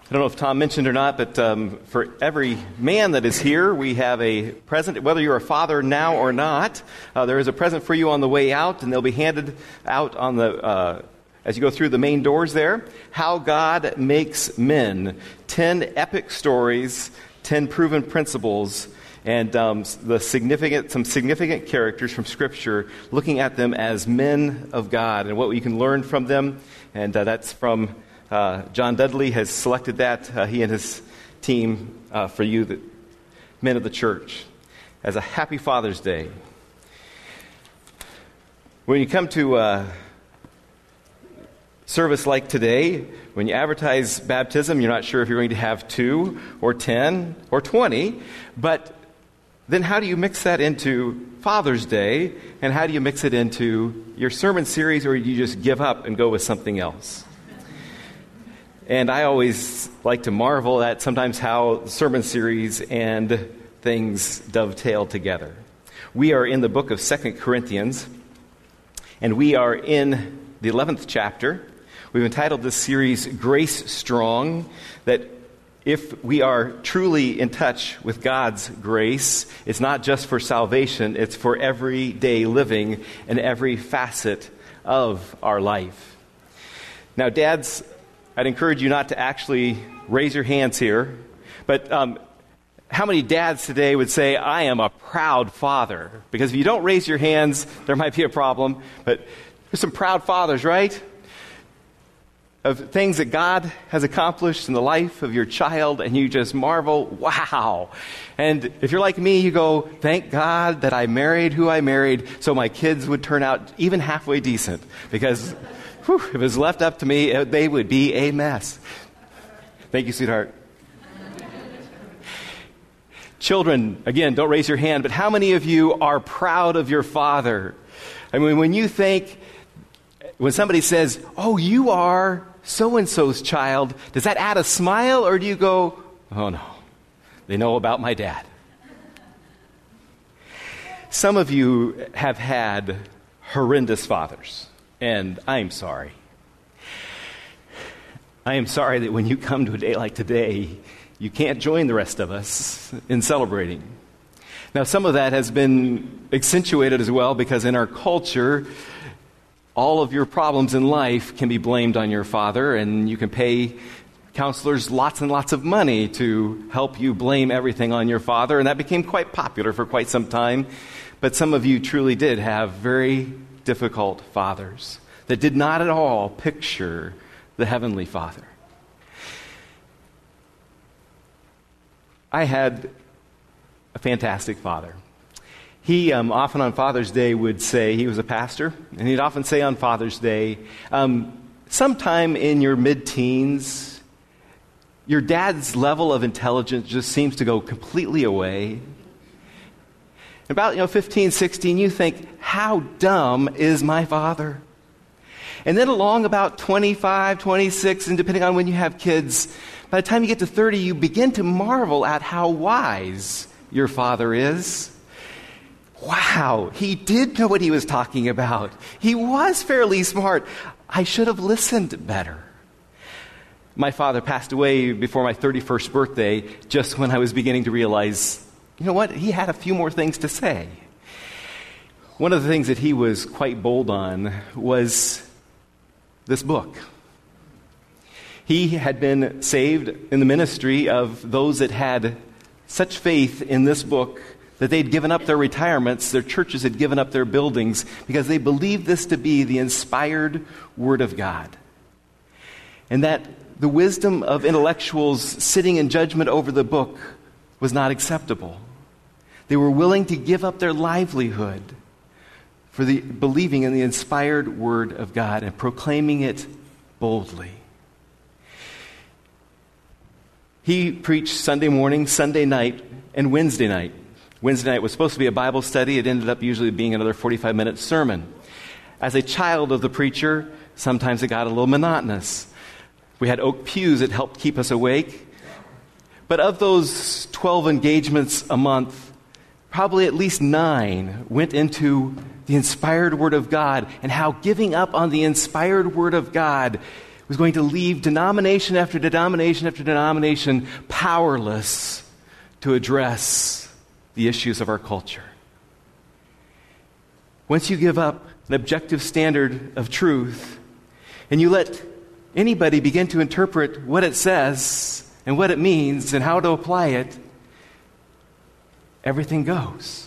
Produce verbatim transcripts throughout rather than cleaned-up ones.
I don't know if Tom mentioned or not, but um, for every man that is here, we have a present. Whether you're a father now or not, uh, there is a present for you on the way out, and they'll be handed out on the uh, as you go through the main doors there. How God Makes Men. Ten epic stories, ten proven principles, and um, the significant, some significant characters from Scripture, looking at them as men of God and what we can learn from them. And uh, that's from... Uh, John Dudley has selected that, uh, he and his team, uh, for you, the men of the church, as a happy Father's Day. When you come to a service like today, when you advertise baptism, you're not sure if you're going to have two or ten or twenty, but then how do you mix that into Father's Day, and how do you mix it into your sermon series, or do you just give up and go with something else? And I always like to marvel at sometimes how sermon series and things dovetail together. We are in the book of Second Corinthians, and we are in the eleventh chapter. We've entitled this series, Grace Strong, that if we are truly in touch with God's grace, it's not just for salvation, it's for everyday living and every facet of our life. Now, dads, I'd encourage you not to actually raise your hands here, but um, how many dads today would say, I am a proud father? Because if you don't raise your hands, there might be a problem, but there's some proud fathers, right? Of things that God has accomplished in the life of your child, and you just marvel, wow. And if you're like me, you go, thank God that I married who I married so my kids would turn out even halfway decent, because... Whew, if it was left up to me, they would be a mess. Thank you, sweetheart. Children, again, don't raise your hand, but how many of you are proud of your father? I mean, when you think, when somebody says, oh, you are so-and-so's child, does that add a smile, or do you go, oh no, they know about my dad? Some of you have had horrendous fathers. And I'm sorry. I am sorry that when you come to a day like today, you can't join the rest of us in celebrating. Now, some of that has been accentuated as well because in our culture, all of your problems in life can be blamed on your father, and you can pay counselors lots and lots of money to help you blame everything on your father, and that became quite popular for quite some time. But some of you truly did have very difficult fathers that did not at all picture the Heavenly Father. I had a fantastic father. He um, often on Father's Day would say, he was a pastor, and he'd often say on Father's Day, um, sometime in your mid-teens, your dad's level of intelligence just seems to go completely away. About, you know, fifteen, sixteen, you think, how dumb is my father? And then along about twenty-five, twenty-six, and depending on when you have kids, by the time you get to thirty, you begin to marvel at how wise your father is. Wow, he did know what he was talking about. He was fairly smart. I should have listened better. My father passed away before my thirty-first birthday, just when I was beginning to realize, you know what, he had a few more things to say. One of the things that he was quite bold on was this book. He had been saved in the ministry of those that had such faith in this book that they'd given up their retirements, their churches had given up their buildings, because they believed this to be the inspired Word of God. And that the wisdom of intellectuals sitting in judgment over the book was not acceptable. They were willing to give up their livelihood for the believing in the inspired Word of God and proclaiming it boldly. He preached Sunday morning, Sunday night, and Wednesday night. Wednesday night was supposed to be a Bible study. It ended up usually being another forty-five minute sermon. As a child of the preacher, sometimes it got a little monotonous. We had oak pews that helped keep us awake. But of those twelve engagements a month, probably at least nine went into the inspired Word of God and how giving up on the inspired Word of God was going to leave denomination after denomination after denomination powerless to address the issues of our culture. Once you give up an objective standard of truth and you let anybody begin to interpret what it says and what it means and how to apply it, everything goes.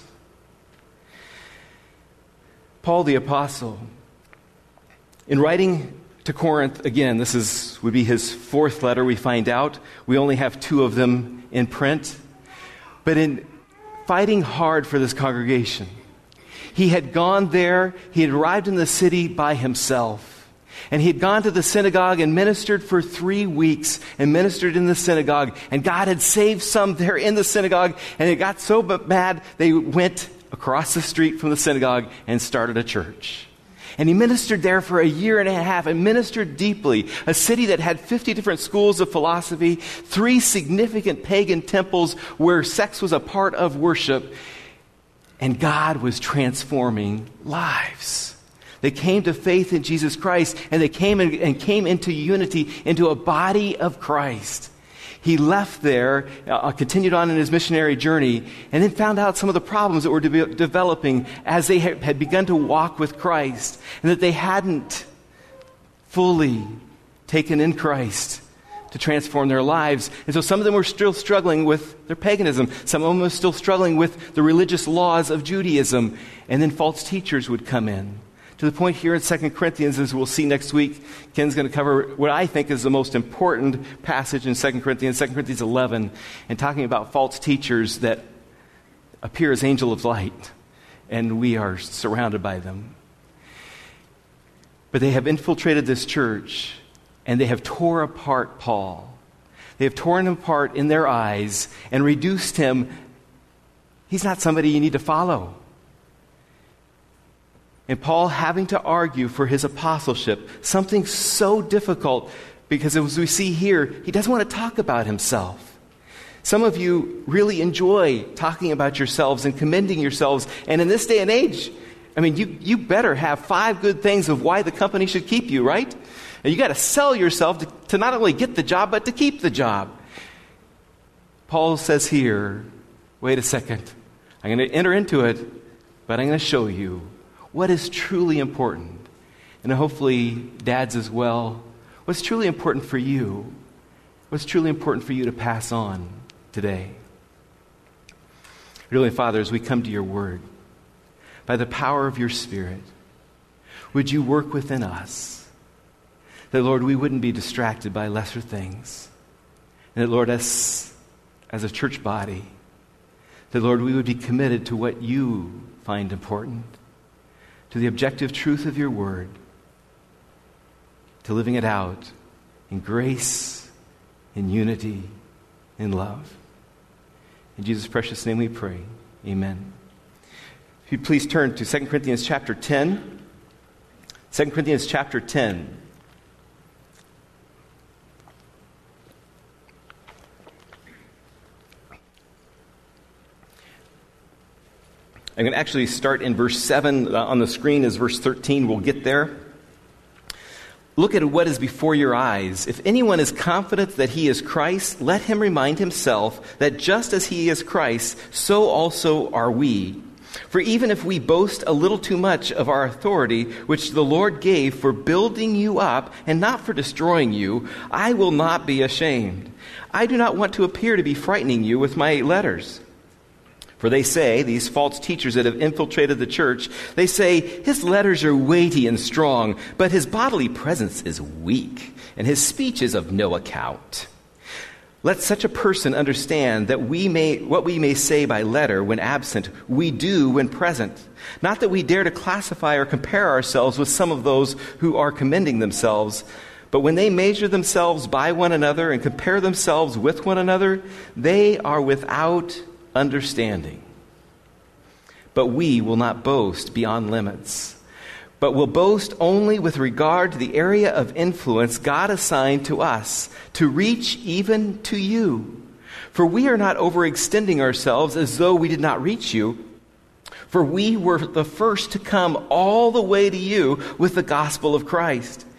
Paul the Apostle, in writing to Corinth, again, this is would be his fourth letter, we find out. We only have two of them in print. But in fighting hard for this congregation, he had gone there, he had arrived in the city by himself. And he had gone to the synagogue and ministered for three weeks and ministered in the synagogue. And God had saved some there in the synagogue. And it got so bad, they went across the street from the synagogue and started a church. And he ministered there for a year and a half and ministered deeply. A city that had fifty different schools of philosophy, three significant pagan temples where sex was a part of worship. And God was transforming lives. They came to faith in Jesus Christ, and they came in, and came into unity, into a body of Christ. He left there, uh, continued on in his missionary journey, and then found out some of the problems that were de- developing as they ha- had begun to walk with Christ, and that they hadn't fully taken in Christ to transform their lives. And so some of them were still struggling with their paganism. Some of them were still struggling with the religious laws of Judaism. And then false teachers would come in. To the point here in Second Corinthians, as we'll see next week, Ken's going to cover what I think is the most important passage in Second Corinthians, Second Corinthians eleven, and talking about false teachers that appear as angels of light, and we are surrounded by them. But they have infiltrated this church, and they have tore apart Paul. They have torn him apart in their eyes and reduced him. He's not somebody you need to follow. And Paul having to argue for his apostleship, something so difficult, because as we see here, he doesn't want to talk about himself. Some of you really enjoy talking about yourselves and commending yourselves. And in this day and age, I mean, you, you better have five good things of why the company should keep you, right? And you got to sell yourself to, to not only get the job, but to keep the job. Paul says here, wait a second. I'm going to enter into it, but I'm going to show you what is truly important. And hopefully, dads as well, what's truly important for you? What's truly important for you to pass on today? Really, Father, as we come to your word, by the power of your Spirit, would you work within us? That, Lord, we wouldn't be distracted by lesser things. And that, Lord, us as a church body, that, Lord, we would be committed to what you find important, to the objective truth of your word, to living it out in grace, in unity, in love. In Jesus' precious name we pray. Amen. If you please turn to Second Corinthians chapter ten. Second Corinthians chapter ten. I'm going to actually start in verse seven. Uh, on the screen is verse thirteen. We'll get there. Look at what is before your eyes. If anyone is confident that he is Christ, let him remind himself that just as he is Christ, so also are we. For even if we boast a little too much of our authority, which the Lord gave for building you up and not for destroying you, I will not be ashamed. I do not want to appear to be frightening you with my letters. For they say, these false teachers that have infiltrated the church, they say, his letters are weighty and strong, but his bodily presence is weak, and his speech is of no account. Let such a person understand that we may, what we may say by letter when absent, we do when present. Not that we dare to classify or compare ourselves with some of those who are commending themselves, but when they measure themselves by one another and compare themselves with one another, they are without understanding. But we will not boast beyond limits, but will boast only with regard to the area of influence God assigned to us, to reach even to you. For we are not overextending ourselves as though we did not reach you, for we were the first to come all the way to you with the gospel of Christ.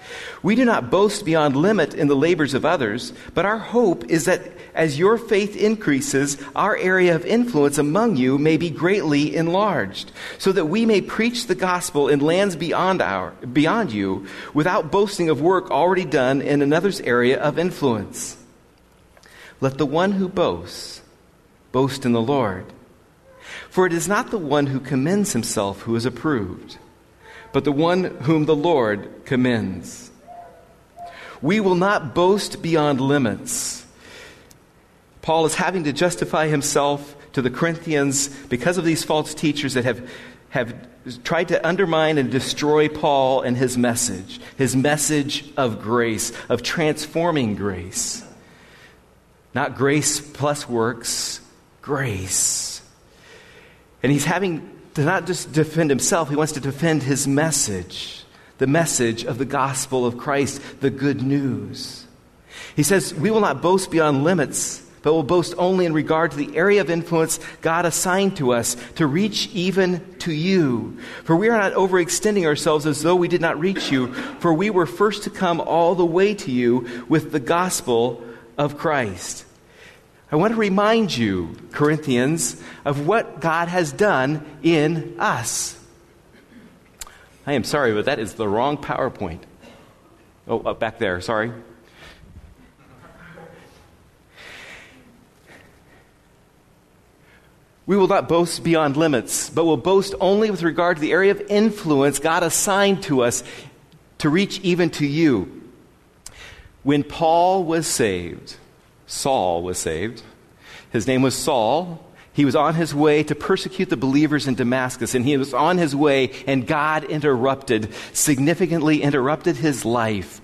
We do not boast beyond limit in the labors of others, but our hope is that as your faith increases, our area of influence among you may be greatly enlarged, so that we may preach the gospel in lands beyond our beyond you, without boasting of work already done in another's area of influence. Let the one who boasts boast in the Lord. For it is not the one who commends himself who is approved, but the one whom the Lord commends. We will not boast beyond limits. Paul is having to justify himself to the Corinthians because of these false teachers that have, have tried to undermine and destroy Paul and his message, his message of grace, of transforming grace. Not grace plus works, grace. And he's having to not just defend himself, he wants to defend his message, the message of the gospel of Christ, the good news. He says, we will not boast beyond limits, but will boast only in regard to the area of influence God assigned to us to reach even to you. For we are not overextending ourselves as though we did not reach you, for we were first to come all the way to you with the gospel of Christ. I want to remind you, Corinthians, of what God has done in us. I am sorry, but that is the wrong PowerPoint. Oh, up back there, sorry. We will not boast beyond limits, but will boast only with regard to the area of influence God assigned to us to reach even to you. When Paul was saved, Saul was saved. His name was Saul. He was on his way to persecute the believers in Damascus, and he was on his way, and God interrupted, significantly interrupted his life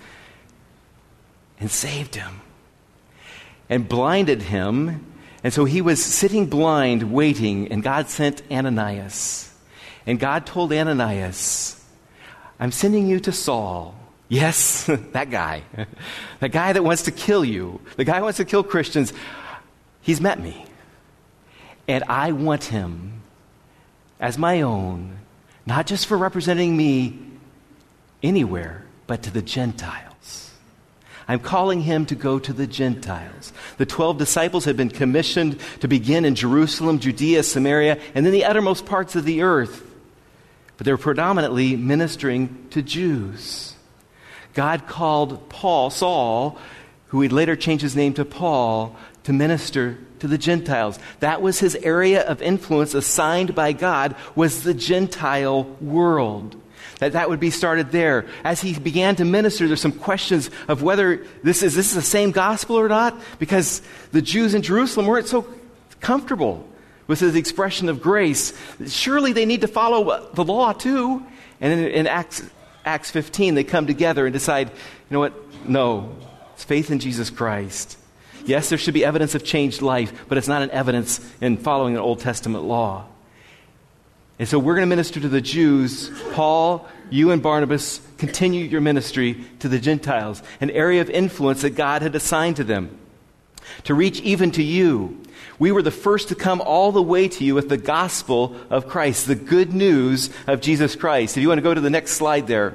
and saved him and blinded him. And so he was sitting blind, waiting, and God sent Ananias. And God told Ananias, I'm sending you to Saul. Yes, that guy. The guy that wants to kill you. The guy who wants to kill Christians. He's met me. And I want him as my own, not just for representing me anywhere, but to the Gentiles. I'm calling him to go to the Gentiles. The twelve disciples had been commissioned to begin in Jerusalem, Judea, Samaria, and then the uttermost parts of the earth. But they were predominantly ministering to Jews. God called Paul, Saul, who he'd later change his name to Paul, to minister to the Gentiles. That was his area of influence assigned by God, was the Gentile world. That that would be started there. As he began to minister, there's some questions of whether this is this is the same gospel or not, because the Jews in Jerusalem weren't so comfortable with his expression of grace. Surely they need to follow the law too. And in, in Acts, Acts fifteen, they come together and decide, you know what? No, it's faith in Jesus Christ. Yes, there should be evidence of changed life, but it's not an evidence in following an Old Testament law. And so we're going to minister to the Jews. Paul, you and Barnabas, continue your ministry to the Gentiles, an area of influence that God had assigned to them, to reach even to you. We were the first to come all the way to you with the gospel of Christ, the good news of Jesus Christ. If you want to go to the next slide there.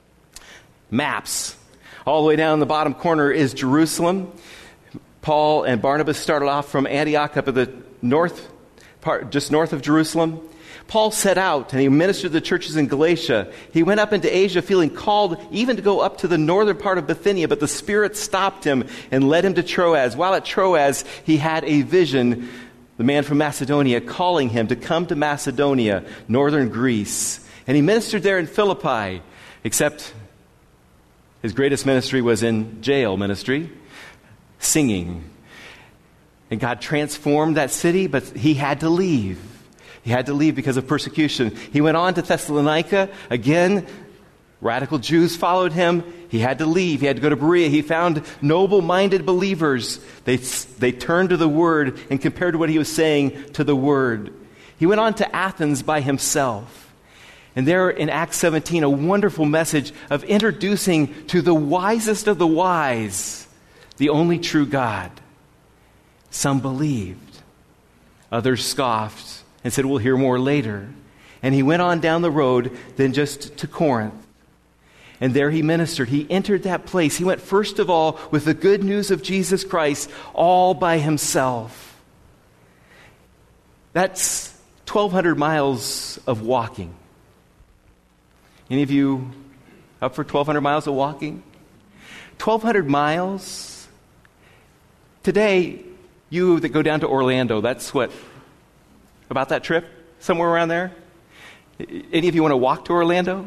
Maps. All the way down in the bottom corner is Jerusalem. Paul and Barnabas started off from Antioch up at the north part, just north of Jerusalem. Paul set out and he ministered to the churches in Galatia. He went up into Asia feeling called even to go up to the northern part of Bithynia, but the Spirit stopped him and led him to Troas. While at Troas, he had a vision, the man from Macedonia calling him to come to Macedonia, northern Greece. And he ministered there in Philippi, except his greatest ministry was in jail ministry, singing. And God transformed that city, but he had to leave. He had to leave because of persecution. He went on to Thessalonica. Again, radical Jews followed him. He had to leave. He had to go to Berea. He found noble-minded believers. They, they turned to the Word and compared what he was saying to the Word. He went on to Athens by himself. And there in Acts seventeen, a wonderful message of introducing to the wisest of the wise the only true God. Some believed. Others scoffed and said, we'll hear more later. And he went on down the road then just to Corinth. And there he ministered. He entered that place. He went first of all with the good news of Jesus Christ all by himself. That's twelve hundred miles of walking. Any of you up for twelve hundred miles of walking? twelve hundred miles. Today, you that go down to Orlando, that's what, about that trip? Somewhere around there? Any of you want to walk to Orlando?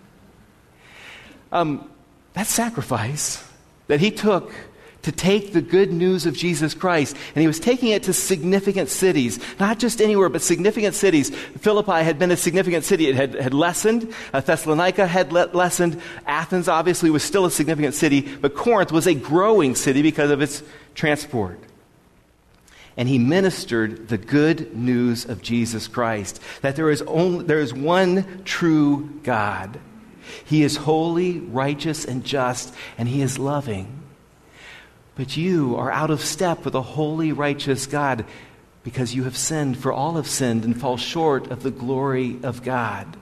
Um, that sacrifice that he took to take the good news of Jesus Christ, and he was taking it to significant cities, not just anywhere, but significant cities. Philippi had been a significant city. It had, had lessened. Uh, Thessalonica had le- lessened. Athens obviously was still a significant city, but Corinth was a growing city because of its transport. And he ministered the good news of Jesus Christ, that there is only, there is one true God. He is holy, righteous, and just, and he is loving. But you are out of step with a holy, righteous God because you have sinned, for all have sinned and fall short of the glory of God.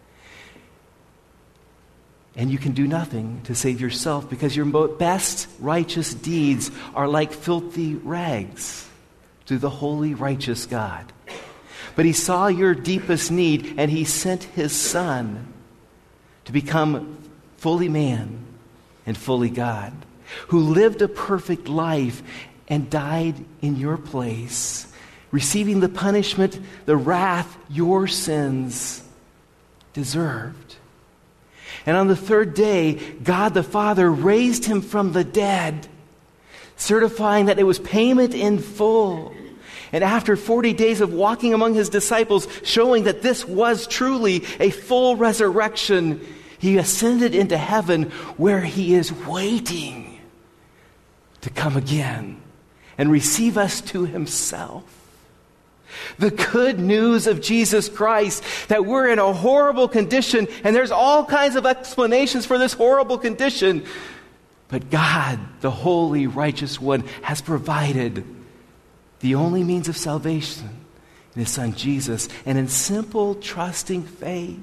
And you can do nothing to save yourself because your best righteous deeds are like filthy rags to the holy, righteous God. But he saw your deepest need, and he sent his Son to become fully man and fully God, who lived a perfect life and died in your place, receiving the punishment, the wrath your sins deserved. And on the third day, God the Father raised him from the dead, certifying that it was payment in full. And after forty days of walking among his disciples, showing that this was truly a full resurrection, he ascended into heaven, where he is waiting to come again and receive us to himself. The good news of Jesus Christ, that we're in a horrible condition, and there's all kinds of explanations for this horrible condition. But God, the holy, righteous one, has provided the only means of salvation in his Son Jesus, and in simple, trusting faith,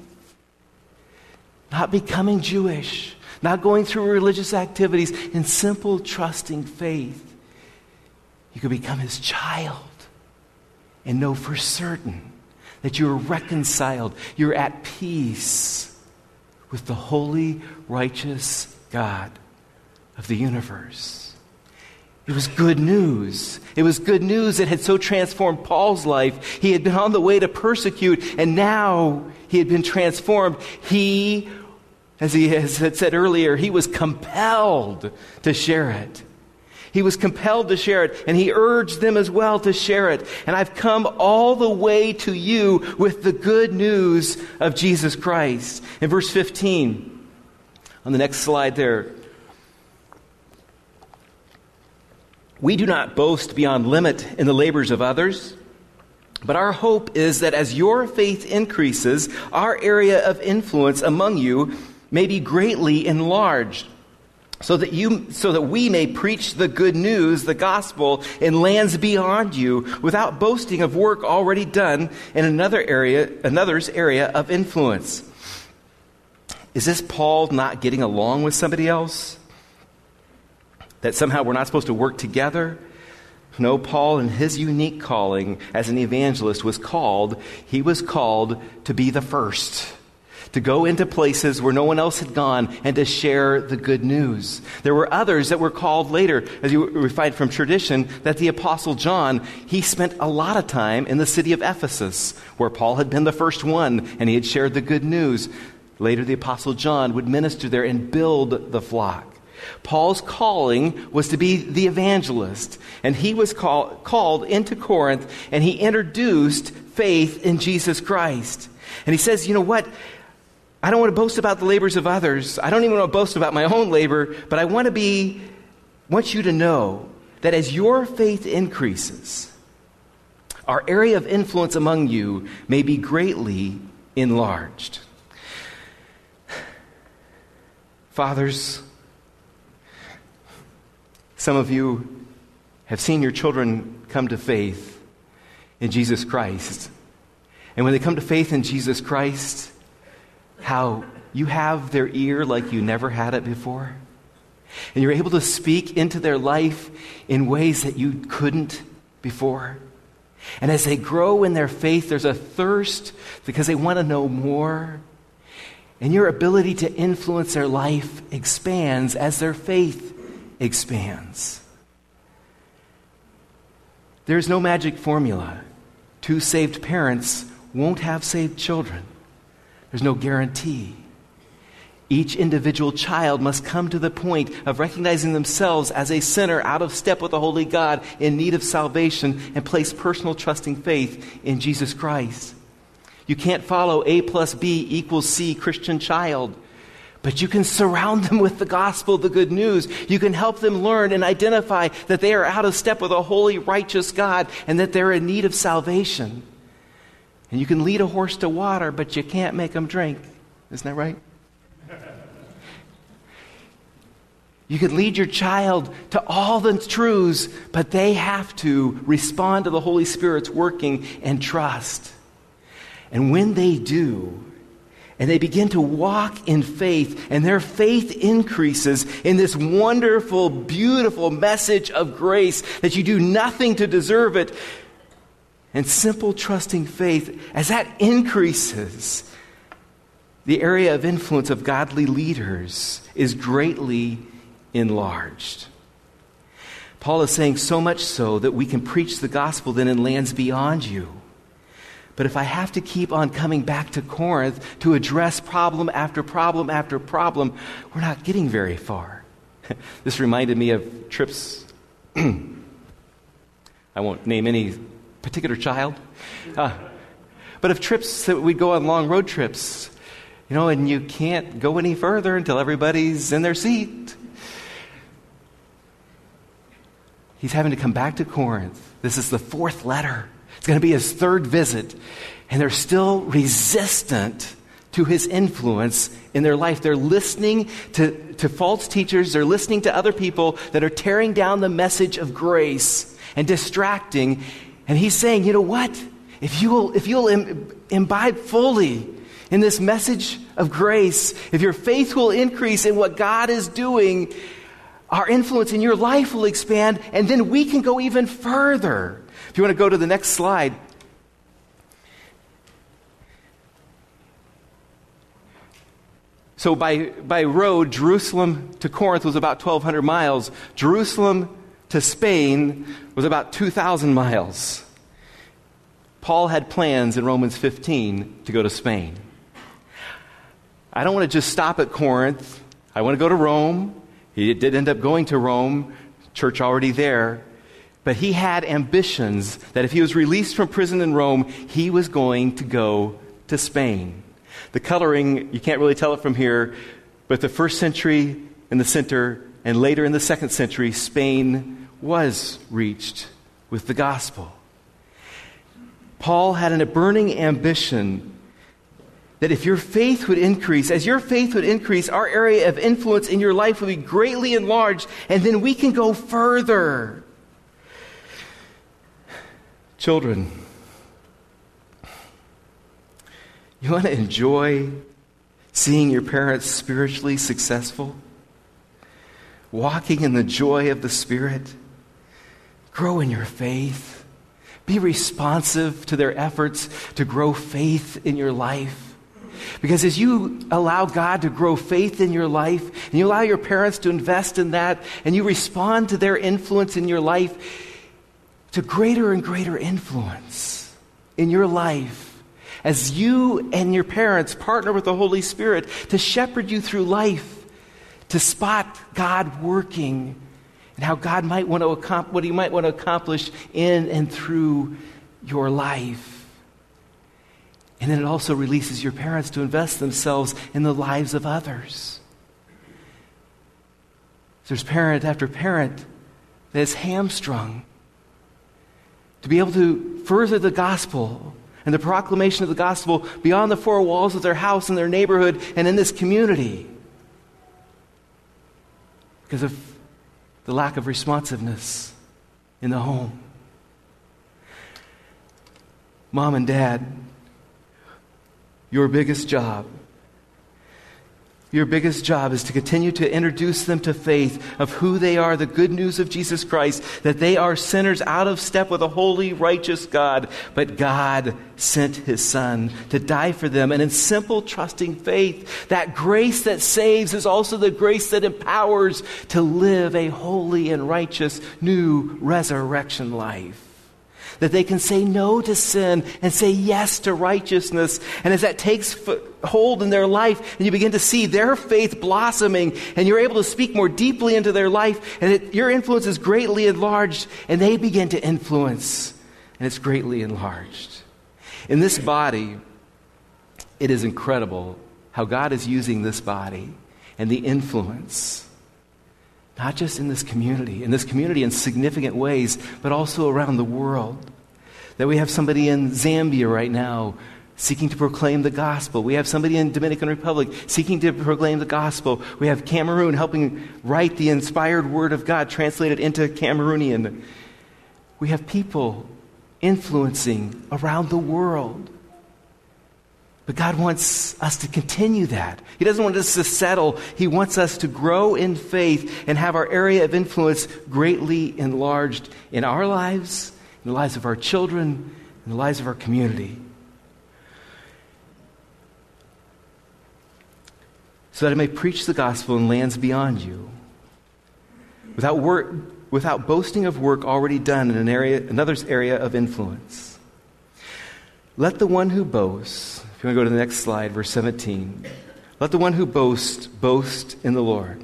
not becoming Jewish, not going through religious activities, in simple, trusting faith, you can become his child and know for certain that you are reconciled, you're at peace with the holy, righteous God of the universe. It was good news. It was good news that had so transformed Paul's life. He had been on the way to persecute, and now he had been transformed. He, as he has said earlier, he was compelled to share it. He was compelled to share it, and he urged them as well to share it. And I've come all the way to you with the good news of Jesus Christ. In verse fifteen, on the next slide there, we do not boast beyond limit in the labors of others, but our hope is that as your faith increases, our area of influence among you may be greatly enlarged, so that you, so that we may preach the good news, the gospel, in lands beyond you, without boasting of work already done in another area, another's area of influence. Is this Paul not getting along with somebody else? That somehow we're not supposed to work together? No, Paul, in his unique calling as an evangelist, was called, he was called to be the first, to go into places where no one else had gone and to share the good news. There were others that were called later, as you we find from tradition, that the Apostle John, he spent a lot of time in the city of Ephesus, where Paul had been the first one and he had shared the good news. Later, the Apostle John would minister there and build the flock. Paul's calling was to be the evangelist, and he was call, called into Corinth, and he introduced faith in Jesus Christ. And he says, you know what? I don't want to boast about the labors of others. I don't even want to boast about my own labor, but I want to be, want you to know that as your faith increases, our area of influence among you may be greatly enlarged. Fathers, some of you have seen your children come to faith in Jesus Christ. And when they come to faith in Jesus Christ, how you have their ear like you never had it before. And you're able to speak into their life in ways that you couldn't before. And as they grow in their faith, there's a thirst because they want to know more. And your ability to influence their life expands as their faith expands. There's no magic formula. Two saved parents won't have saved children. There's no guarantee. Each individual child must come to the point of recognizing themselves as a sinner out of step with the Holy God in need of salvation and place personal trusting faith in Jesus Christ. You can't follow A plus B equals C Christian child, but you can surround them with the gospel, the good news. You can help them learn and identify that they are out of step with a holy, righteous God and that they're in need of salvation. And you can lead a horse to water, but you can't make them drink. Isn't that right? You could lead your child to all the truths, but they have to respond to the Holy Spirit's working and trust. And when they do, and they begin to walk in faith, and their faith increases in this wonderful, beautiful message of grace that you do nothing to deserve it, and simple trusting faith, as that increases, the area of influence of godly leaders is greatly enlarged. Paul is saying so much so that we can preach the gospel then in lands beyond you. But if I have to keep on coming back to Corinth to address problem after problem after problem, we're not getting very far. This reminded me of trips. I won't name any particular child. Uh, but of trips that we'd go on long road trips, you know, and you can't go any further until everybody's in their seat. He's having to come back to Corinth. This is the fourth letter. It's going to be his third visit. And they're still resistant to his influence in their life. They're listening to, to false teachers. They're listening to other people that are tearing down the message of grace and distracting. And he's saying, you know what? If you will, if you'll im- imbibe fully in this message of grace, if your faith will increase in what God is doing, our influence in your life will expand, and then we can go even further. If you want to go to the next slide. So by, by road, Jerusalem to Corinth was about twelve hundred miles. Jerusalem to Spain was about two thousand miles. Paul had plans in Romans fifteen to go to Spain. I don't want to just stop at Corinth. I want to go to Rome. He did end up going to Rome, church already there. But he had ambitions that if he was released from prison in Rome, he was going to go to Spain. The coloring, you can't really tell it from here, but the first century in the center and later in the second century, Spain was reached with the gospel. Paul had a burning ambition that if your faith would increase, as your faith would increase, our area of influence in your life would be greatly enlarged, and then we can go further. Children, you want to enjoy seeing your parents spiritually successful? Walking in the joy of the Spirit? Grow in your faith. Be responsive to their efforts to grow faith in your life. Because as you allow God to grow faith in your life, and you allow your parents to invest in that, and you respond to their influence in your life, to greater and greater influence in your life, as you and your parents partner with the Holy Spirit to shepherd you through life, to spot God working, and how God might want to accomplish what He might want to accomplish in and through your life. And then it also releases your parents to invest themselves in the lives of others. There's parent after parent that is hamstrung to be able to further the gospel and the proclamation of the gospel beyond the four walls of their house and their neighborhood and in this community because of the lack of responsiveness in the home. Mom and Dad, your biggest job Your biggest job is to continue to introduce them to faith of who they are, the good news of Jesus Christ, that they are sinners out of step with a holy, righteous God. But God sent His Son to die for them. And in simple, trusting faith, that grace that saves is also the grace that empowers to live a holy and righteous new resurrection life. That they can say no to sin and say yes to righteousness. And as that takes hold in their life and you begin to see their faith blossoming and you're able to speak more deeply into their life and it, your influence is greatly enlarged and they begin to influence and it's greatly enlarged. In this body, it is incredible how God is using this body and the influence, not just in this community, in this community in significant ways, but also around the world. That we have somebody in Zambia right now seeking to proclaim the gospel. We have somebody in Dominican Republic seeking to proclaim the gospel. We have Cameroon helping write the inspired word of God, translated into Cameroonian. We have people influencing around the world. But God wants us to continue that. He doesn't want us to settle. He wants us to grow in faith and have our area of influence greatly enlarged in our lives, in the lives of our children, in the lives of our community. So that it may preach the gospel in lands beyond you. Without work, without boasting of work already done in an area, another's area of influence. Let the one who boasts, if you want to go to the next slide, verse seventeen. Let the one who boasts, boast in the Lord.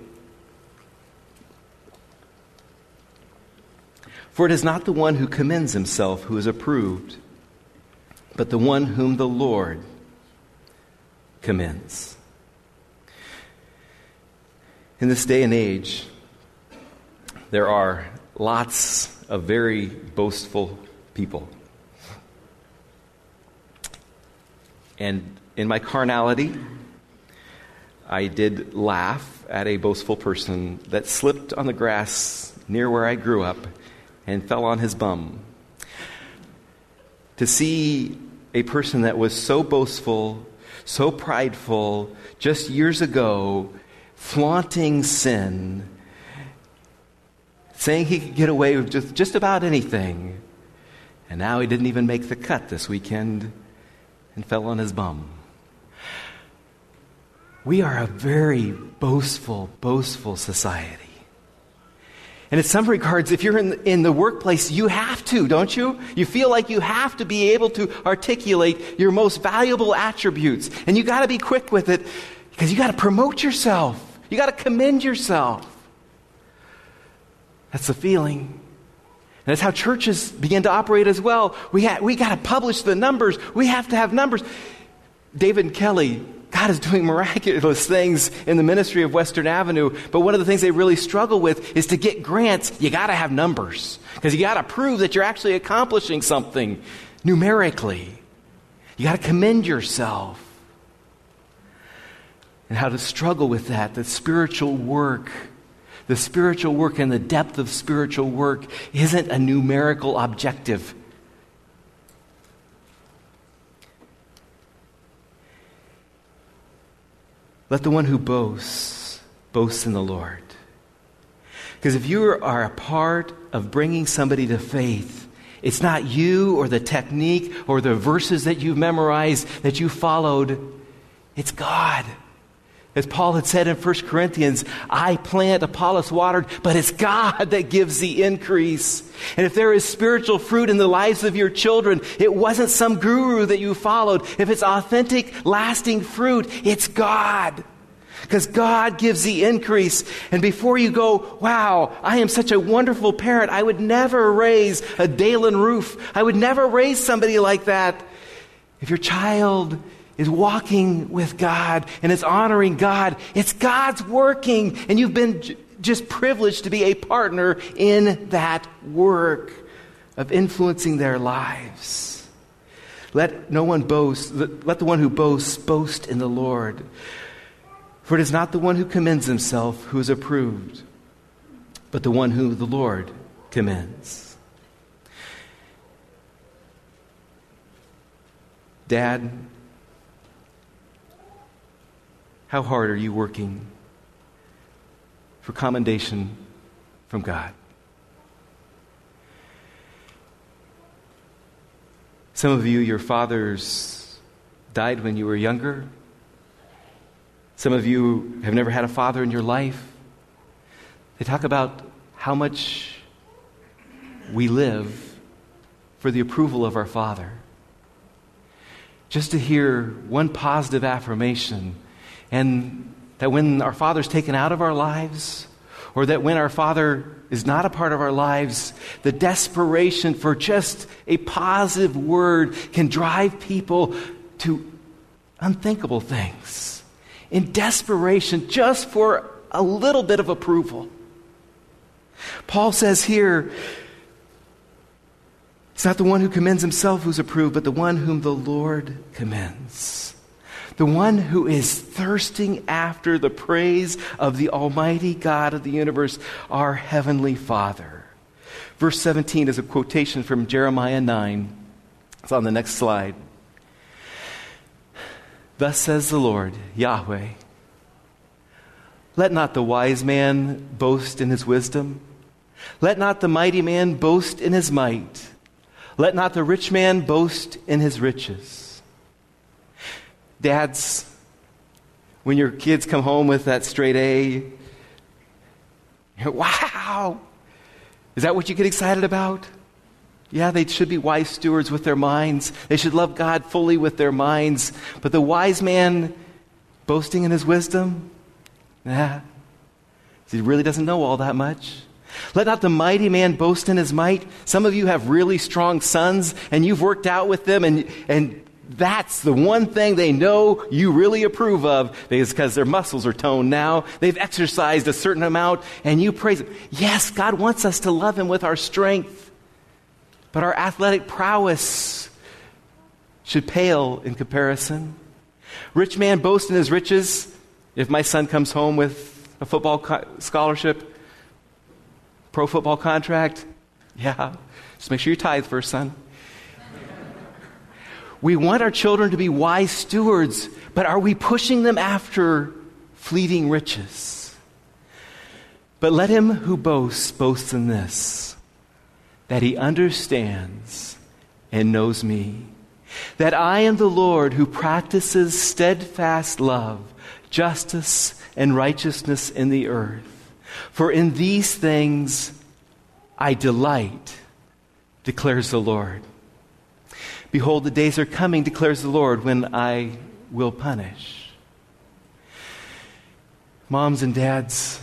For it is not the one who commends himself who is approved, but the one whom the Lord commends. In this day and age, there are lots of very boastful people. And in my carnality, I did laugh at a boastful person that slipped on the grass near where I grew up and fell on his bum. To see a person that was so boastful, so prideful, just years ago, flaunting sin, saying he could get away with just, just about anything, and now he didn't even make the cut this weekend and fell on his bum. We are a very boastful, boastful society. And in some regards, if you're in the, in the workplace, you have to, don't you? You feel like you have to be able to articulate your most valuable attributes. And you got to be quick with it because you got to promote yourself. You got to commend yourself. That's the feeling. And that's how churches begin to operate as well. We ha- we got to publish the numbers. We have to have numbers. David and Kelly, God is doing miraculous things in the ministry of Western Avenue, but one of the things they really struggle with is to get grants. You got to have numbers because you got to prove that you're actually accomplishing something numerically. You got to commend yourself. And how to struggle with that, the spiritual work, the spiritual work and the depth of spiritual work isn't a numerical objective. Let the one who boasts, boast in the Lord. Because if you are a part of bringing somebody to faith, it's not you or the technique or the verses that you've memorized, that you followed. It's God. As Paul had said in First Corinthians, I plant, Apollos watered, but it's God that gives the increase. And if there is spiritual fruit in the lives of your children, it wasn't some guru that you followed. If it's authentic, lasting fruit, it's God. Because God gives the increase. And before you go, wow, I am such a wonderful parent, I would never raise a Dalen Roof. I would never raise somebody like that. If your child is walking with God and is honoring God, it's God's working, and you've been j- just privileged to be a partner in that work of influencing their lives. Let no one boast, let the one who boasts boast in the Lord. For it is not the one who commends himself who is approved, but the one who the Lord commends. Dad, How hard are you working for commendation from God? Some of you, your fathers died when you were younger. Some of you have never had a father in your life. They talk about how much we live for the approval of our Father. Just to hear one positive affirmation, and that when our Father's taken out of our lives, or that when our Father is not a part of our lives, the desperation for just a positive word can drive people to unthinkable things. In desperation, just for a little bit of approval. Paul says here, it's not the one who commends himself who's approved, but the one whom the Lord commends. The one who is thirsting after the praise of the Almighty God of the universe, our Heavenly Father. Verse seventeen is a quotation from Jeremiah nine. It's on the next slide. Thus says the Lord, Yahweh, let not the wise man boast in his wisdom. Let not the mighty man boast in his might. Let not the rich man boast in his riches. Dads, when your kids come home with that straight A, you're, wow! Is that what you get excited about? Yeah, they should be wise stewards with their minds. They should love God fully with their minds. But the wise man boasting in his wisdom, nah, he really doesn't know all that much. Let not the mighty man boast in his might. Some of you have really strong sons, and you've worked out with them, and, and that's the one thing they know you really approve of, because their muscles are toned now. They've exercised a certain amount, and you praise them. Yes, God wants us to love him with our strength, but our athletic prowess should pale in comparison. Rich man boasts in his riches. If my son comes home with a football co- scholarship, pro football contract, yeah, just make sure you tithe first, son. We want our children to be wise stewards, but are we pushing them after fleeting riches? But let him who boasts boast in this, that he understands and knows me, that I am the Lord who practices steadfast love, justice, and righteousness in the earth. For in these things I delight, declares the Lord. Behold, the days are coming, declares the Lord, when I will punish. Moms and dads,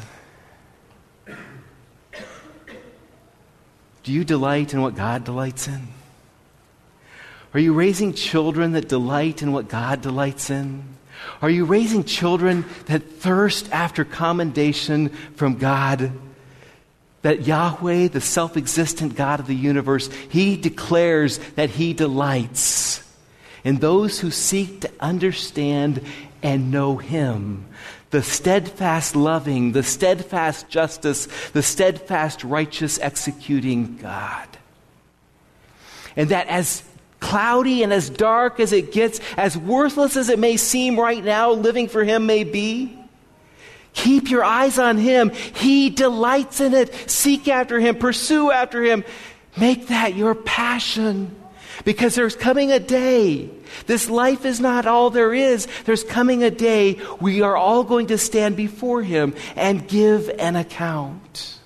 do you delight in what God delights in? Are you raising children that delight in what God delights in? Are you raising children that thirst after commendation from God? That Yahweh, the self-existent God of the universe, he declares that he delights in those who seek to understand and know him. The steadfast loving, the steadfast justice, the steadfast righteous executing God. And that as cloudy and as dark as it gets, as worthless as it may seem right now, living for him may be, keep your eyes on him. He delights in it. Seek after him. Pursue after him. Make that your passion. Because there's coming a day. This life is not all there is. There's coming a day we are all going to stand before him and give an account.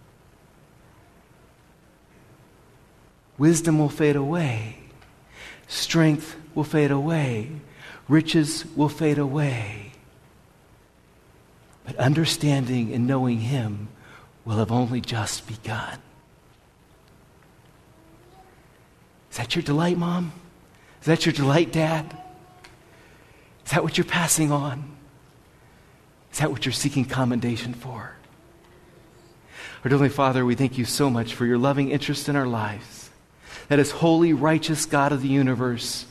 Wisdom will fade away. Strength will fade away. Riches will fade away. But understanding and knowing him will have only just begun. Is that your delight, Mom? Is that your delight, Dad? Is that what you're passing on? Is that what you're seeking commendation for? Our Heavenly Father, we thank you so much for your loving interest in our lives. That is holy, righteous God of the universe,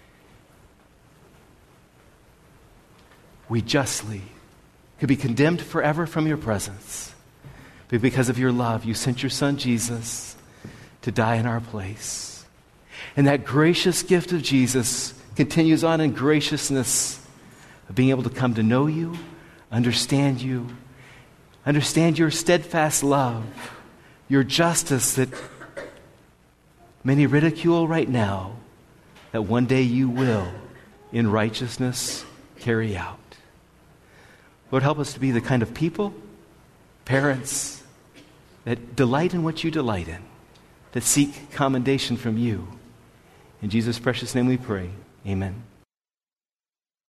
we justly could be condemned forever from your presence. But because of your love, you sent your Son Jesus to die in our place. And that gracious gift of Jesus continues on in graciousness of being able to come to know you, understand you, understand your steadfast love, your justice that many ridicule right now, that one day you will, in righteousness, carry out. Lord, help us to be the kind of people, parents, that delight in what you delight in, that seek commendation from you. In Jesus' precious name we pray. Amen.